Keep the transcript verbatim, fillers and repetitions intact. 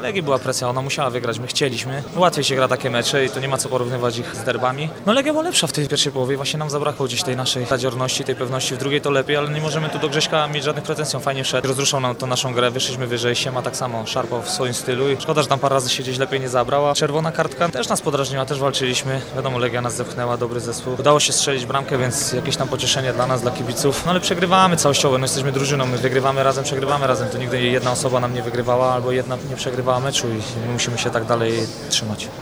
Legii była presja, ona musiała wygrać, my chcieliśmy. Łatwiej się gra takie mecze i to nie ma co porównywać ich z derbami. No Legia była lepsza w tej pierwszej połowie, właśnie nam zabrakło gdzieś tej naszej zadziorności, tej pewności. W drugiej to lepiej, ale nie możemy tu do Grześka mieć żadnych pretensji. On fajnie szedł, rozruszał nam to naszą grę, wyszliśmy wyżej, Siema tak samo szarpał w swoim stylu i szkoda, że tam parę razy się gdzieś lepiej nie zabrała. Czerwona kartka też nas podrażniła, też walczyliśmy. Wiadomo, Legia nas zepchnęła, dobry zespół. Udało się strzelić bramkę, więc jakieś tam pocieszenie dla nas, dla kibiców. No ale przegrywamy całościowo, no jesteśmy drużyną, my wygrywamy razem, przegrywamy razem. To nigdy jedna osoba nam nie wygrywała albo jedna nie przegrywała meczu i musimy się tak dalej trzymać.